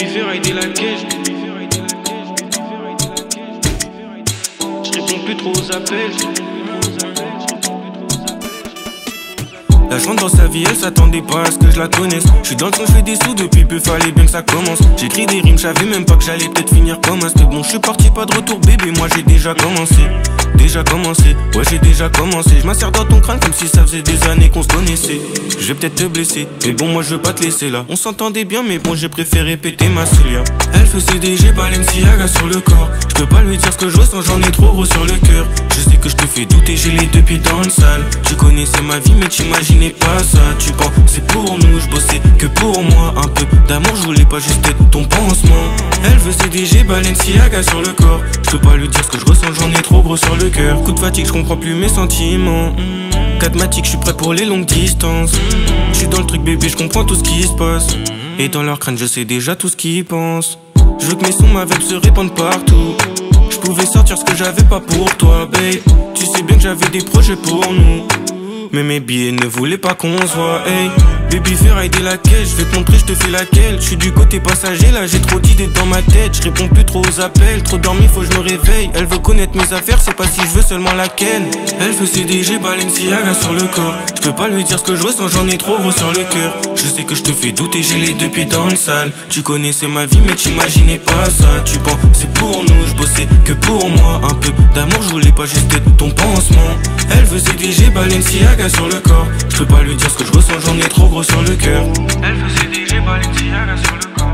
Baby ferraille dès la caisse. Je réponds plus trop aux appels. Là je rentre dans sa vie, elle s'attendait pas à ce que je la connaisse. Je suis dans le son, je fais des sous depuis peu, fallait bien que ça commence. J'écris des rimes, je savais même pas que j'allais peut-être finir comme un step. Bon, je suis parti, pas de retour bébé, moi j'ai déjà commencé. Ouais j'ai déjà commencé. Je m'insère dans ton crâne comme si ça faisait des années qu'on se connaissait. Je vais peut-être te blesser, mais bon moi je veux pas te laisser là. On s'entendait bien mais bon j'ai préféré péter ma Célia. Elle faisait des G Balenciaga sur le corps. Je peux pas lui dire ce que je ressens, j'en ai trop gros sur le cœur. Je sais que je te fais douter, j'ai les deux pieds dans le sale. Tu connaissais ma vie mais t'imaginais pas ça. Tu penses c'est pour nous, je bossais que pour moi. Un peu d'amour, je voulais pas juste être ton pansement. Elle faisait des G Balenciaga sur le corps. Je peux pas lui dire ce que je ressens, j'en ai trop gros sur le cœur. Coup de fatigue, je comprends plus mes sentiments. Cadmatique, je suis prêt pour les longues distances. Je suis dans le truc bébé, je comprends tout ce qui se passe. Et dans leur crâne, je sais déjà tout ce qu'ils pensent. Je veux que mes sons, ma vibe se répandent partout. Je pouvais sortir ce que j'avais pas pour toi, babe. Tu sais bien que j'avais des projets pour nous. Mais mes billets ne voulaient pas qu'on se voit, hey. Baby ferraille dès la caisse, je vais te montrer, je te fais laquelle. Je suis du côté passager, là j'ai trop d'idées dans ma tête. Je réponds plus trop aux appels, trop dormi, faut que je me réveille. Elle veut connaître mes affaires, c'est pas si je veux seulement laquelle. Elle veut CDG Balenciaga sur le corps. Je peux pas lui dire ce que je ressens, j'en ai trop gros sur le cœur. Je sais que je te fais douter, j'ai les deux pieds dans le sale. Tu connaissais ma vie mais t'imaginais pas ça. Tu penses c'est pour nous, je bossais que pour moi. Un peu d'amour, je voulais pas juste être ton pansement. Elle veut CDG Balenciaga sur le corps. Je peux pas lui dire ce que je ressens, j'en ai trop gros sur le cœur. Elle faisait des G Balenciaga sur le corps.